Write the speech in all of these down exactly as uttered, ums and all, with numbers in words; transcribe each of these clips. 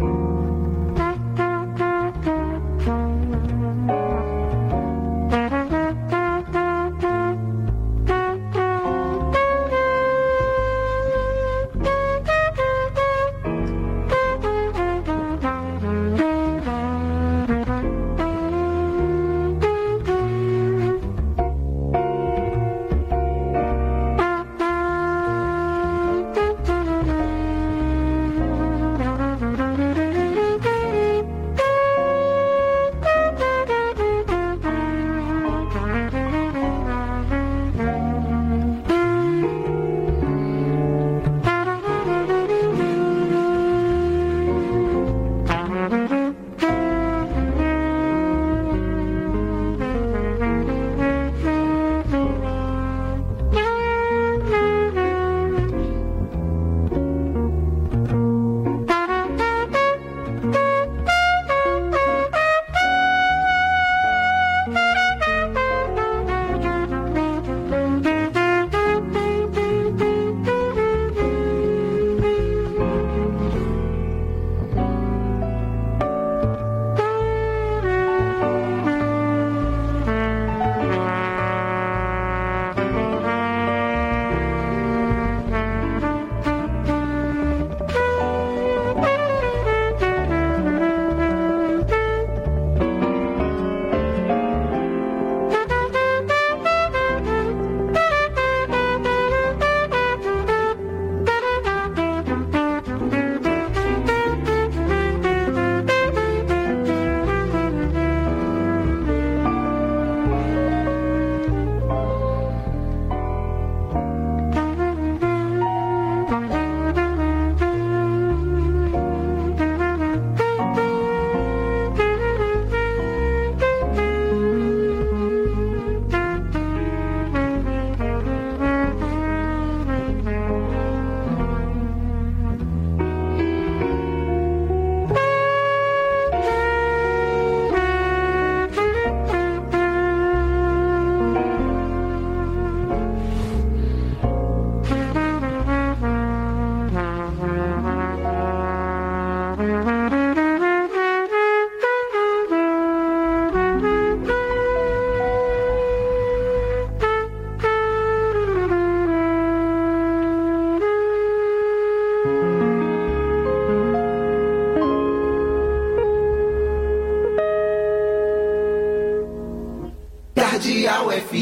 Cardeal F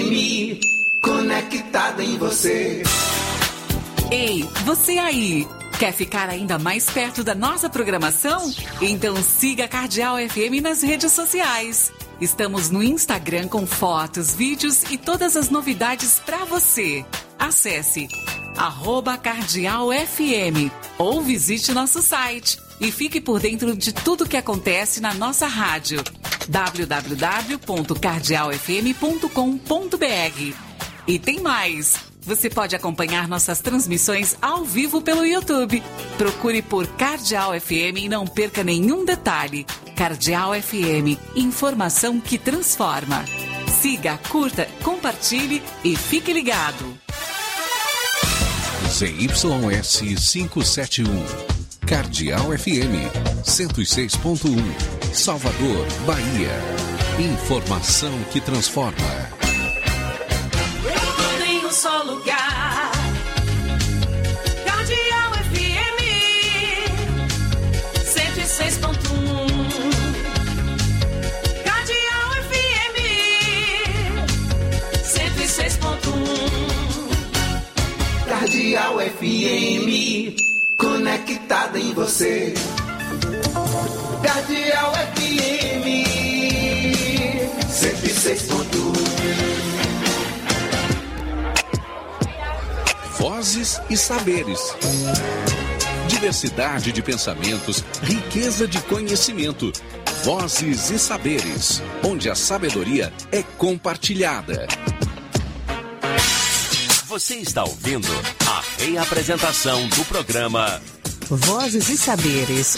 M, conectada em você. Ei, você aí, quer ficar ainda mais perto da nossa programação? Então siga a Cardeal F M nas redes sociais. Estamos no Instagram com fotos, vídeos e todas as novidades para você. Acesse arroba Cardeal F M ou visite nosso site e fique por dentro de tudo que acontece na nossa rádio. w w w ponto cardeal f m ponto com ponto b r. E tem mais! Você pode acompanhar nossas transmissões ao vivo pelo YouTube. Procure por Cardeal F M e não perca nenhum detalhe. Cardeal F M, informação que transforma. Siga, curta, compartilhe e fique ligado. Z Y S quinhentos e setenta e um, Cardeal F M, cento e seis ponto um, Salvador, Bahia. Informação que transforma. Tudo em um só lugar. Cardeal F M, cento e seis ponto um. Cardeal F M, cento e seis ponto um. Cardeal F M, conectada em você. Cardeal F M, cento e seis ponto um. Vozes e saberes. Diversidade de pensamentos, riqueza de conhecimento. Vozes e saberes, onde a sabedoria é compartilhada. Você está ouvindo a reapresentação do programa Vozes e Saberes.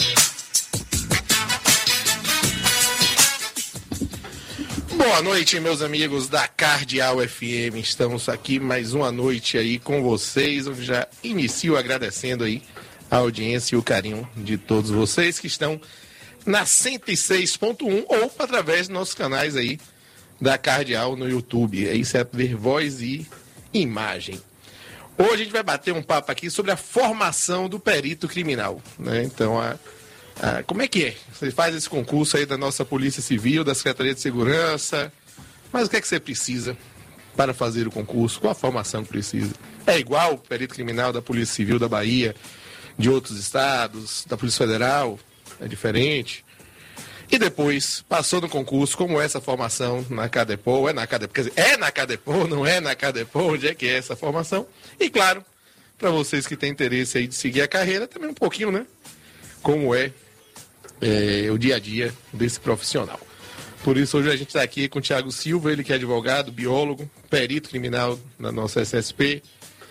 Boa noite, meus amigos da Cardeal F M. Estamos aqui mais uma noite aí com vocês. Eu já inicio agradecendo aí a audiência e o carinho de todos vocês que estão na cento e seis ponto um ou através dos nossos canais aí da Cardeal no YouTube. Aí você vai ver voz e imagem. Hoje a gente vai bater um papo aqui sobre a formação do perito criminal, né? Então, a, a, como é que é? Você faz esse concurso aí da nossa Polícia Civil, da Secretaria de Segurança, mas o que é que você precisa para fazer o concurso? Qual a formação que precisa? É igual o perito criminal da Polícia Civil da Bahia, de outros estados, da Polícia Federal? É diferente? E depois, passou no concurso, como é essa formação na Cadepol? É na Cadepol, quer dizer, é na Cadepol, não é na Cadepol? Onde é que é essa formação? E claro, para vocês que têm interesse aí de seguir a carreira, também um pouquinho, né? Como é, é o dia a dia desse profissional. Por isso, hoje a gente está aqui com o Thiago Silva, ele que é advogado, biólogo, perito criminal na nossa S S P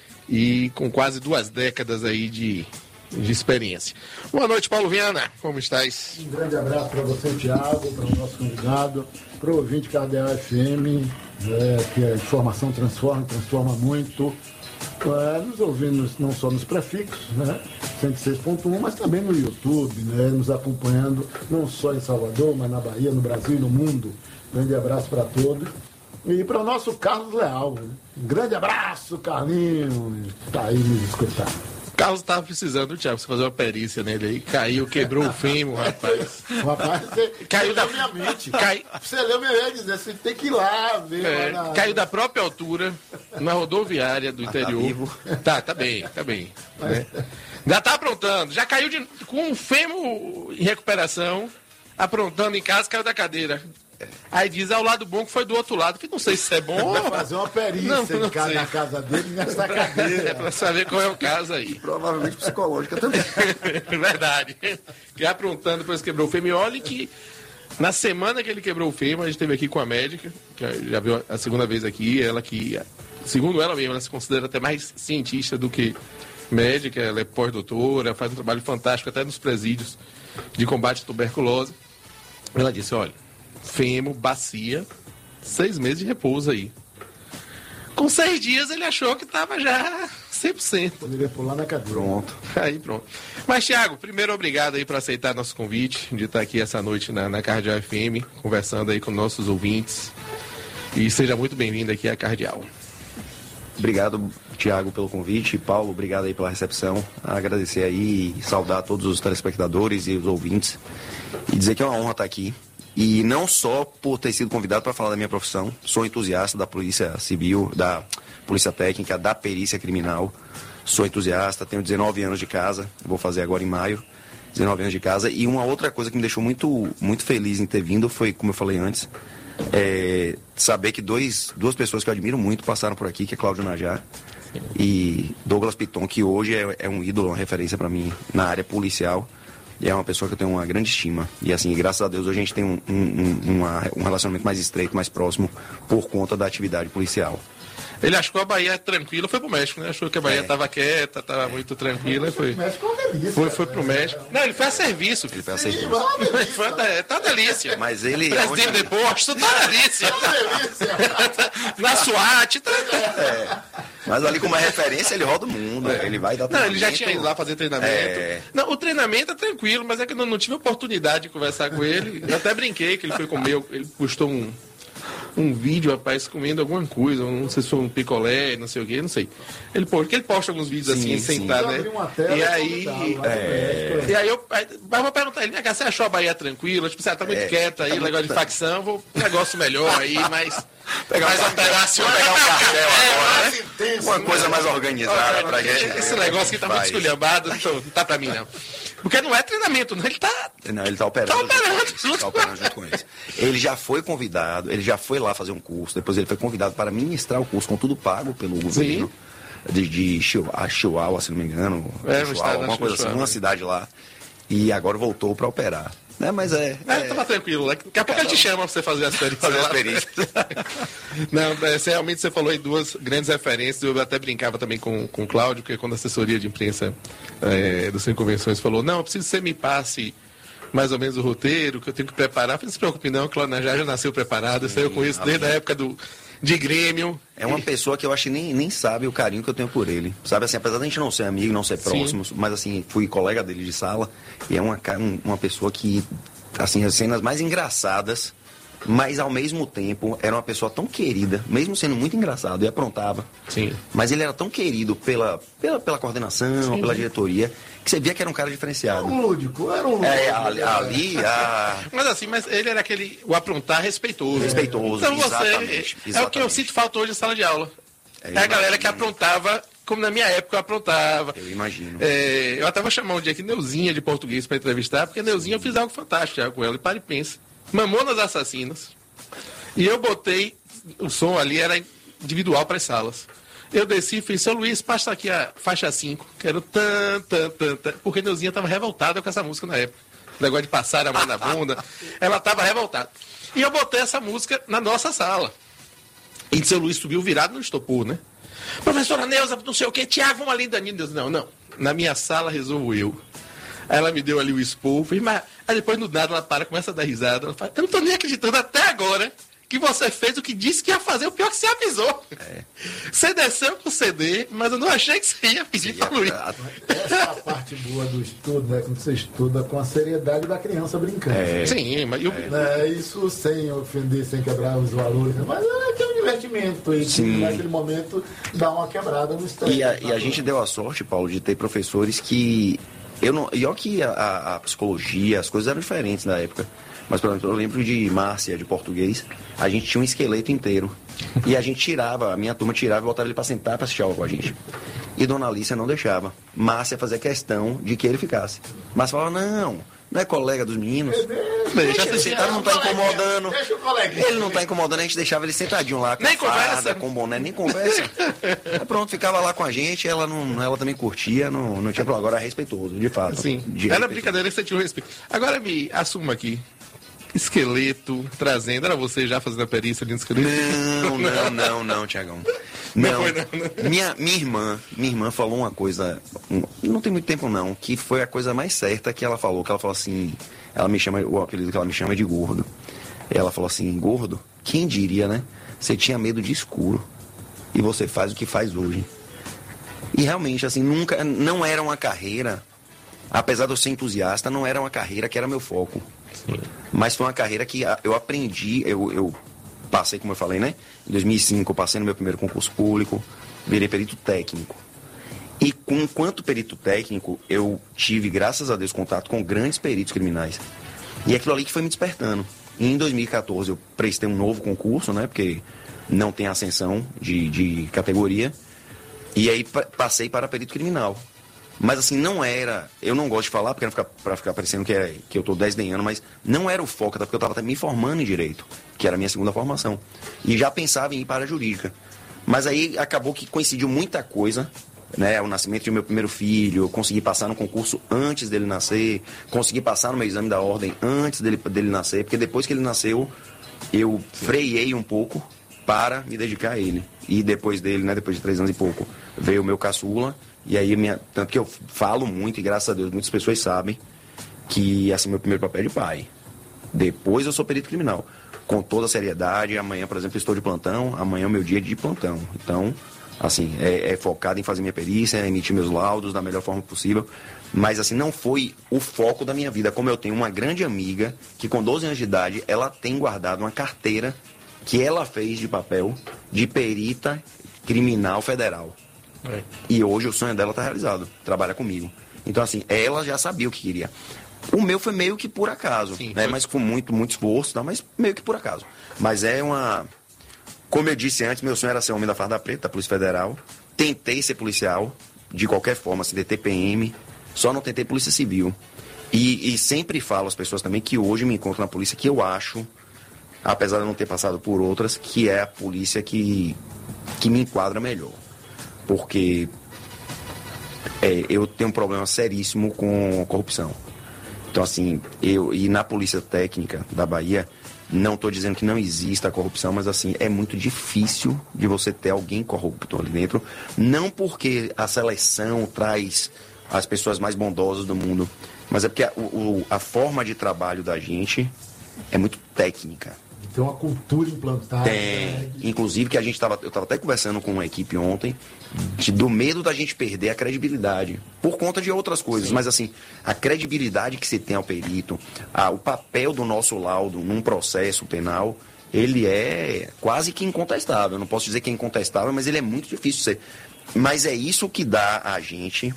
e com quase duas décadas aí de... de experiência. Boa noite, Paulo Viana, como estás? Um grande abraço para você, Thiago, para o nosso convidado, para o ouvinte Cardeal F M, é, que a informação transforma, transforma muito, é, nos ouvindo não só nos prefixos, né, cento e seis ponto um, mas também no YouTube, né, nos acompanhando não só em Salvador, mas na Bahia, no Brasil e no mundo. Grande abraço para todos. E para o nosso Carlos Leal, né? Um grande abraço, Carlinhos, está aí nos escutando. Carlos estava precisando, Thiago, você fazer uma perícia nele aí. Caiu, quebrou o fêmur, rapaz. Rapaz, você caiu da minha mente. Cai... Você leu minha mente, dizer, você tem que ir lá ver. É, lá na... Caiu da própria altura, na rodoviária do interior. Tá, tá bem, tá bem. Né? Já tá aprontando, já caiu de... com um fêmur em recuperação, aprontando em casa, caiu da cadeira. Aí diz, ao lado bom que foi do outro lado, que não sei se é bom. Vai fazer uma perícia não, não casa, na casa dele nessa cadeira. É pra saber qual é o caso aí. Provavelmente psicológica também. Verdade. Que aprontando, depois quebrou o fêmur. Olha que na semana que ele quebrou o fêmur, a gente esteve aqui com a médica, que já viu a segunda vez aqui, ela que, segundo ela mesma, ela se considera até mais cientista do que médica, ela é pós-doutora, faz um trabalho fantástico até nos presídios de combate à tuberculose. Ela disse, olha, fêmur, bacia, seis meses de repouso aí. Com seis dias ele achou que estava já cem por cento. Poderia pular na cadeira. Pronto. Aí pronto. Mas, Thiago, primeiro obrigado aí por aceitar nosso convite de estar aqui essa noite na, na Cardeal F M, conversando aí com nossos ouvintes. E seja muito bem-vindo aqui à Cardeal. Obrigado, Thiago, pelo convite. Paulo, obrigado aí pela recepção. Agradecer aí e saudar todos os telespectadores e os ouvintes. E dizer que é uma honra estar aqui. E não só por ter sido convidado para falar da minha profissão, sou entusiasta da Polícia Civil, da Polícia Técnica, da Perícia Criminal. Sou entusiasta, tenho dezenove anos de casa, vou fazer agora em maio, dezenove anos de casa. E uma outra coisa que me deixou muito, muito feliz em ter vindo foi, como eu falei antes, é saber que dois, duas pessoas que eu admiro muito passaram por aqui, que é Cláudio Najar e Douglas Piton, que hoje é, é um ídolo, uma referência para mim na área policial. E é uma pessoa que eu tenho uma grande estima. E assim, graças a Deus, hoje a gente tem um, um, uma, um relacionamento mais estreito, mais próximo, por conta da atividade policial. Ele achou a Bahia tranquila, foi pro México, né? Achou que a Bahia estava é. quieta, estava muito tranquila. E foi, foi, foi, foi pro México. Não, ele foi a serviço. Ele foi a serviço. Foi a delícia. Tá uma delícia. Mas ele... Presidente onde... de posto, tá uma delícia. Na SWAT, tá... É. Mas ali como é referência, ele roda o mundo. É. Ele vai dar treinamento. Não, ele já tinha ido lá fazer treinamento. É. Não, o treinamento é tranquilo, mas é que eu não, não tive oportunidade de conversar com ele. Eu até brinquei que ele foi comer, ele postou um... um vídeo, rapaz, comendo alguma coisa, não sei se foi um picolé, não sei o que, não sei. Ele, porque ele posta alguns vídeos sim, assim, sim. sentado, né? E aí, é... e aí eu, aí, eu vou perguntar ele, você achou a Bahia tranquila? Tipo, você tá muito é, quieta aí, tá negócio muito... de facção, vou um negócio melhor aí, mas pegar mais operacional, pegar um cartel agora, né? Uma coisa mais organizada pra gente. Esse negócio que tá muito esculhambado, não tá pra mim não. Porque não é treinamento, não. Ele tá... Não, ele tá operando. Tá operando junto, tá operando junto com eles. Ele já foi convidado, ele já foi lá fazer um curso, depois ele foi convidado para ministrar o curso, com tudo pago pelo governo. De, de Chihuahua, se não me engano. É, Chihuahua, alguma coisa assim, uma cidade lá. E agora voltou para operar. Né? Mas é... É, é... tava tranquilo, né? Daqui a pouco ele te chama pra você fazer as experiências. Fazer as experiências. Não, você, realmente você falou aí duas grandes referências. Eu até brincava também com, com o Cláudio, porque quando a assessoria de imprensa é, do Sem Convenções falou, não, eu preciso que você me passe mais ou menos o roteiro, que eu tenho que preparar. Eu falei, não se preocupe não, o Cláudio Najar já nasceu preparado. Isso aí eu conheço desde a época do... de Grêmio. É uma pessoa que eu acho que nem, nem sabe o carinho que eu tenho por ele. Sabe assim, apesar de a gente não ser amigo, não ser próximo, Sim. mas assim, fui colega dele de sala, e é uma, uma pessoa que, assim, as cenas mais engraçadas, mas ao mesmo tempo era uma pessoa tão querida, mesmo sendo muito engraçado, e aprontava. Sim. Mas ele era tão querido pela, pela, pela coordenação, Sim. pela diretoria, que você via que era um cara diferenciado. Era um lúdico, era um lúdico. É, ali, ali a... Mas assim, mas ele era aquele, o aprontar respeitoso. Respeitoso, então você, exatamente, é exatamente. o que eu sinto falta hoje em sala de aula. É, é a galera que aprontava, como na minha época eu aprontava. Eu imagino. É, eu até vou chamar um dia aqui Neuzinha de português para entrevistar, porque Neuzinha eu fiz algo fantástico já com ela, e para e pensa. Mamonas Assassinas. E eu botei, o som ali era individual para as salas. Eu desci e fiz, seu Luiz, passa aqui a faixa cinco, que era o tan, tan, tan, tan, porque Neuzinha estava revoltada com essa música na época. O negócio de passar a mão na bunda, ela estava revoltada. E eu botei essa música na nossa sala. E seu Luiz subiu virado no estopor, né? Professora Neuza, não sei o quê, Tiago, vamos ali, Danilo. Deus, não, não. Na minha sala resolvo eu. Aí ela me deu ali o expor, fiz, mas aí depois no nada ela para, começa a dar risada. Ela fala, eu não tô nem acreditando até agora que você fez o que disse que ia fazer, o pior que você avisou. É. Você desceu com o C D, mas eu não achei que você ia pedir para Luiz. Essa é a parte boa do estudo, né? Quando você estuda com a seriedade da criança brincando. É. Sim, mas eu... é, isso sem ofender, sem quebrar os valores, mas é que é um divertimento. E que, naquele momento dá uma quebrada no estresse. E a, e a gente deu a sorte, Paulo, de ter professores que... Eu não, e olha que a, a, a psicologia, as coisas eram diferentes na época. Mas, por exemplo, eu lembro de Márcia, de português, a gente tinha um esqueleto inteiro. E a gente tirava, a minha turma tirava e botava ele para sentar para assistir aula com a gente. E Dona Alicia não deixava. Márcia fazia questão de que ele ficasse. Márcia falava, não, não é colega dos meninos. Deixa ele sentar, ele não está incomodando. Deixa o coleguinha. Ele não está incomodando, a gente deixava ele sentadinho lá, com nem a farda, conversa. com boné, nem conversa. Aí pronto, ficava lá com a gente, ela, não, ela também curtia, não, não tinha problema. Agora é respeitoso, de fato. Sim, de era respeitoso. brincadeira que você tinha o respeito. Agora me assuma aqui. Esqueleto, trazendo. Era você já fazendo a perícia ali no esqueleto? Não, não, não, não, Tiagão. Não, não, foi, não, não. Minha, minha irmã, minha irmã falou uma coisa, não tem muito tempo não, que foi a coisa mais certa que ela falou, que ela falou assim, ela me chama, o apelido que ela me chama é de gordo. Ela falou assim, gordo, quem diria, né? Você tinha medo de escuro e você faz o que faz hoje. E realmente, assim, nunca, não era uma carreira, apesar de eu ser entusiasta, não era uma carreira que era meu foco. Sim. Mas foi uma carreira que eu aprendi, eu, eu passei, como eu falei, né? Em dois mil e cinco eu passei no meu primeiro concurso público, virei perito técnico. E com, enquanto perito técnico, eu tive, graças a Deus, contato com grandes peritos criminais. E aquilo ali que foi me despertando. E em dois mil e quatorze eu prestei um novo concurso, né? Porque não tem ascensão de, de categoria. E aí passei para perito criminal. Mas assim, não era, eu não gosto de falar, porque não fica, pra ficar parecendo que, é, que eu estou desdenhando, mas não era o foco, até porque eu estava me formando em Direito, que era a minha segunda formação. E já pensava em ir para a Jurídica. Mas aí acabou que coincidiu muita coisa, né? O nascimento do meu primeiro filho, eu consegui passar no concurso antes dele nascer, consegui passar no meu exame da ordem antes dele, dele nascer, porque depois que ele nasceu, eu freiei um pouco para me dedicar a ele. E depois dele, né, depois de três anos e pouco, veio o meu caçula. E aí, minha, tanto que eu falo muito, e graças a Deus, muitas pessoas sabem que, assim, meu primeiro papel é de pai. Depois eu sou perito criminal. Com toda a seriedade, amanhã, por exemplo, estou de plantão, amanhã é o meu dia de plantão. Então, assim, é, é focado em fazer minha perícia, emitir meus laudos da melhor forma possível. Mas, assim, não foi o foco da minha vida. Como eu tenho uma grande amiga, que com doze anos de idade, ela tem guardado uma carteira que ela fez de papel de perita criminal federal. É. E hoje o sonho dela está realizado, trabalha comigo. Então, assim, ela já sabia o que queria. O meu foi meio que por acaso, Sim, né? Foi... Mas com muito, muito esforço, tá? Mas meio que por acaso. Mas é uma... Como eu disse antes, meu sonho era ser homem da farda preta, da Polícia Federal. Tentei ser policial, de qualquer forma, assim, T P M, só não tentei Polícia Civil. E, e sempre falo às pessoas também que hoje me encontro na polícia, que eu acho, apesar de eu não ter passado por outras, que é a polícia que, que me enquadra melhor. Porque é, eu tenho um problema seríssimo com corrupção. Então, assim, eu, e na Polícia Técnica da Bahia, não estou dizendo que não exista a corrupção, mas, assim, é muito difícil de você ter alguém corrupto ali dentro. Não porque a seleção traz as pessoas mais bondosas do mundo, mas é porque a, o, a forma de trabalho da gente é muito técnica. tem uma cultura implantada. Tem. Né? Inclusive, que a gente tava, eu estava até conversando com uma equipe ontem, de, do medo da gente perder a credibilidade, por conta de outras coisas. Sim. Mas assim, a credibilidade que se tem ao perito, a, o papel do nosso laudo num processo penal, ele é quase que incontestável. Eu não posso dizer que é incontestável, mas ele é muito difícil de ser. Mas é isso que dá a gente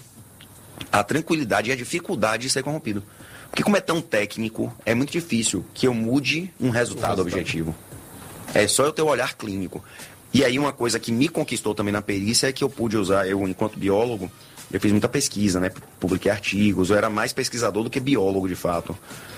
a tranquilidade e a dificuldade de ser corrompido. Porque como é tão técnico, é muito difícil que eu mude um resultado objetivo. É só eu ter o olhar clínico. E aí uma coisa que me conquistou também na perícia é que eu pude usar, eu enquanto biólogo, eu fiz muita pesquisa, né? Publiquei artigos, eu era mais pesquisador do que biólogo de fato.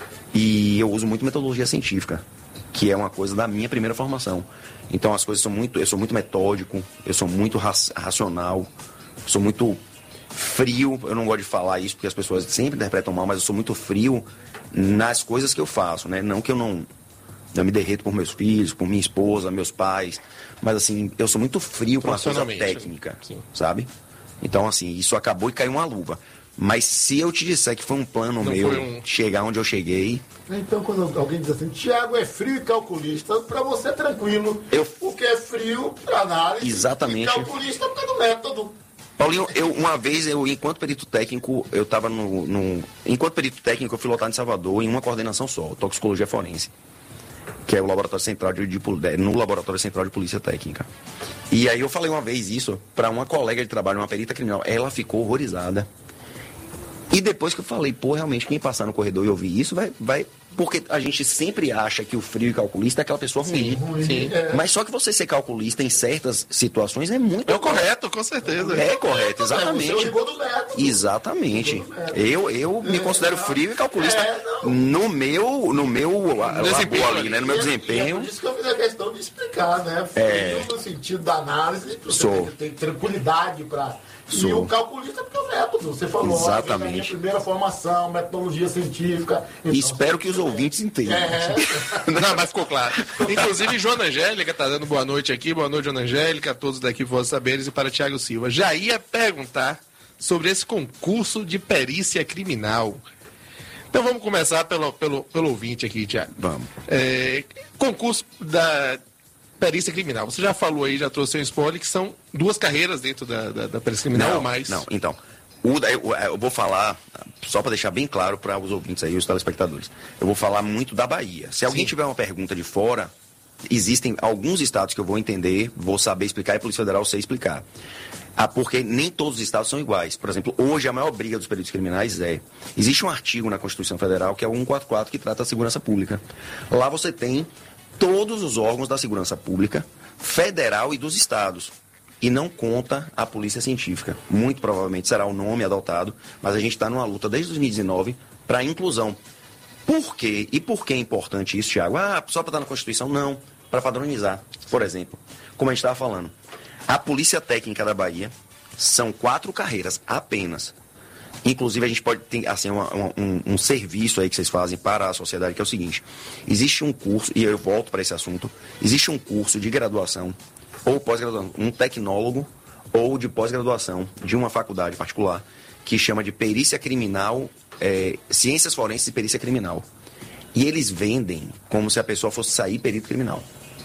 E eu uso muito metodologia científica, que é uma coisa da minha primeira formação. Então as coisas são muito, eu sou muito metódico, eu sou muito ra- racional, sou muito frio, eu não gosto de falar isso porque as pessoas sempre interpretam mal, mas eu sou muito frio nas coisas que eu faço, né? Não que eu não, eu me derreto por meus filhos, por minha esposa, meus pais, mas assim, eu sou muito frio com a coisa técnica, sim. Sabe? Então assim, isso acabou e caiu uma luva. Mas se eu te disser que foi um plano não meu um... chegar onde eu cheguei... Então quando alguém diz assim, Tiago é frio e calculista, para você é tranquilo, eu... porque é frio para análise. Exatamente. E calculista porque é do método. Paulinho, eu, uma vez, eu, enquanto perito técnico, eu estava no, no... Enquanto perito técnico, eu fui lotado em Salvador em uma coordenação só, toxicologia forense, que é o laboratório central de, de, no laboratório central de polícia técnica. E aí eu falei uma vez isso para uma colega de trabalho, uma perita criminal. Ela ficou horrorizada. E depois que eu falei, pô, realmente, quem passar no corredor e ouvir isso, vai, vai... Porque a gente sempre acha que o frio e calculista é aquela pessoa ruim. Sim, sim. É. Mas só que você ser calculista em certas situações é muito... É o correto, com certeza. É correto, exatamente. É, do método. Exatamente. Do método. Eu, eu me considero frio e calculista É, no meu, no meu labor ali, né? No meu E é- desempenho. E é por isso que eu fiz a questão de explicar, né? Frio É. no sentido da análise, você Sou. tem que ter tranquilidade para... E Sou. o calculista porque é o método, você falou. Exatamente. A minha primeira formação, metodologia científica. Então, Espero que os ouvintes entendam. É. Não, mas ficou claro. Inclusive, Joana Angélica está dando boa noite aqui. Boa noite, Joana Angélica, a todos daqui Vozes Saberes e para Tiago Silva. Já ia perguntar sobre esse concurso de perícia criminal. Então vamos começar pelo, pelo, pelo ouvinte aqui, Tiago. Vamos. É, concurso da perícia criminal. Você já falou aí, já trouxe um spoiler, que são duas carreiras dentro da, da, da perícia criminal Não, ou mais? Não, então. O, eu, eu vou falar, só para deixar bem claro para os ouvintes aí, os telespectadores. Eu vou falar muito da Bahia. Se alguém Sim. tiver uma pergunta de fora, existem alguns estados que eu vou entender, vou saber explicar e a Polícia Federal sei explicar. Ah, porque nem todos os estados são iguais. Por exemplo, hoje a maior briga dos peritos criminais é... Existe um artigo na Constituição Federal, que é o cento e quarenta e quatro, que trata da segurança pública. Lá você tem todos os órgãos da segurança pública, federal e dos estados. E não conta a polícia científica. Muito provavelmente será o nome adotado, mas a gente está numa luta desde dois mil e dezenove para a inclusão. Por quê? E por que é importante isso, Tiago? Ah, só para estar na Constituição? Não, para padronizar. Por exemplo, como a gente estava falando, a Polícia Técnica da Bahia são quatro carreiras apenas. Inclusive, a gente pode ter assim, uma, uma, um, um serviço aí que vocês fazem para a sociedade, que é o seguinte. Existe um curso, e eu volto para esse assunto, existe um curso de graduação ou pós-graduação, um tecnólogo ou de pós-graduação de uma faculdade particular, que chama de Perícia Criminal, é, Ciências Forenses e Perícia Criminal. E eles vendem como se a pessoa fosse sair perito criminal.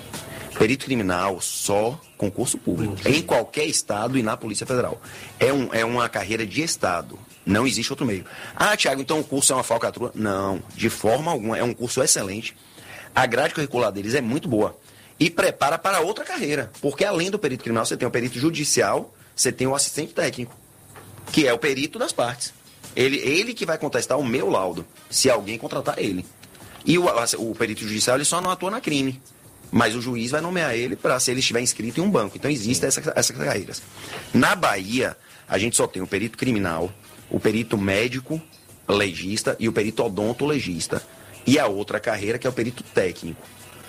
Perito criminal só concurso público, uhum. Em qualquer estado e na Polícia Federal. É, um, é uma carreira de estado, não existe outro meio. Ah, Tiago, então o curso é uma falcatrua? Não, de forma alguma, é um curso excelente. A grade curricular deles é muito boa e prepara para outra carreira, porque além do perito criminal você tem o perito judicial, você tem o assistente técnico, que é o perito das partes. Ele, ele que vai contestar o meu laudo, se alguém contratar ele. E o, o perito judicial ele só não atua na crime. Mas o juiz vai nomear ele para se ele estiver inscrito em um banco. Então existem essas, essas carreiras. Na Bahia, a gente só tem o perito criminal, o perito médico legista e o perito odontolegista. E a outra carreira que é o perito técnico.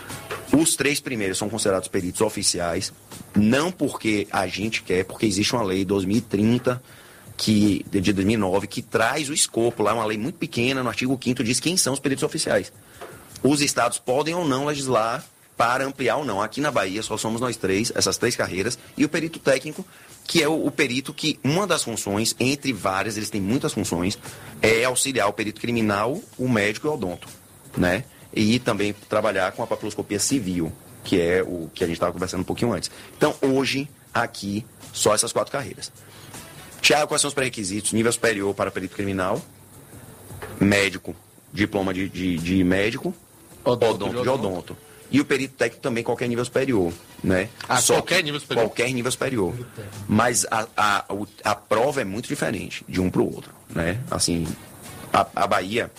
Os três primeiros são considerados peritos oficiais, não porque a gente quer, porque existe uma lei dois mil e trinta, que, de dois mil e nove, que traz o escopo lá, uma lei muito pequena, no artigo quinto diz quem são os peritos oficiais. Os estados podem ou não legislar para ampliar ou não. Aqui na Bahia só somos nós três, essas três carreiras, e o perito técnico, que é o, o perito que, uma das funções, entre várias, eles têm muitas funções, é auxiliar o perito criminal, o médico e o odonto, né? e também trabalhar com a papiloscopia civil, que é o que a gente estava conversando um pouquinho antes. Então, hoje, aqui, só essas quatro carreiras. Tiago, quais são os pré-requisitos? Nível superior para perito criminal, médico, diploma de, de, de médico, odonto, odonto de odonto. E o perito técnico também, qualquer nível superior, né? Ah, Só qualquer nível superior? Qualquer nível superior. Mas a, a, a prova é muito diferente de um para o outro, né? Assim, a, a Bahia,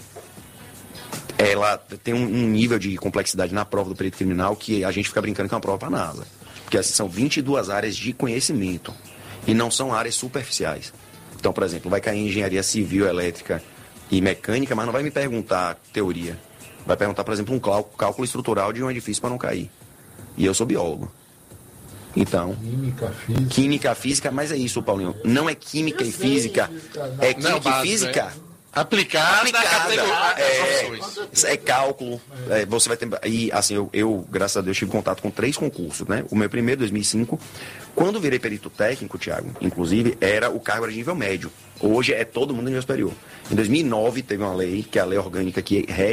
ela tem um, um nível de complexidade na prova do perito criminal que a gente fica brincando que é uma prova para a NASA. Porque assim, são vinte e duas áreas de conhecimento e não são áreas superficiais. Então, por exemplo, vai cair em engenharia civil, elétrica e mecânica, mas não vai me perguntar teoria. Vai perguntar, por exemplo, um cálculo estrutural de um edifício para não cair. E eu sou biólogo. Então, Química, física. Química, física, mas é isso, Paulinho. Não é química e física, é química Não, e básico, física. é. Aplicada, Aplicada. categoria, É, profissões. isso é cálculo. É, você vai ter. E assim, eu, eu, graças a Deus, tive contato com três concursos, né? O meu primeiro, dois mil e cinco. Quando virei perito técnico, Tiago, inclusive, era o cargo era de nível médio. Hoje é todo mundo nível superior. Em dois mil e nove teve uma lei, que é a lei orgânica que rege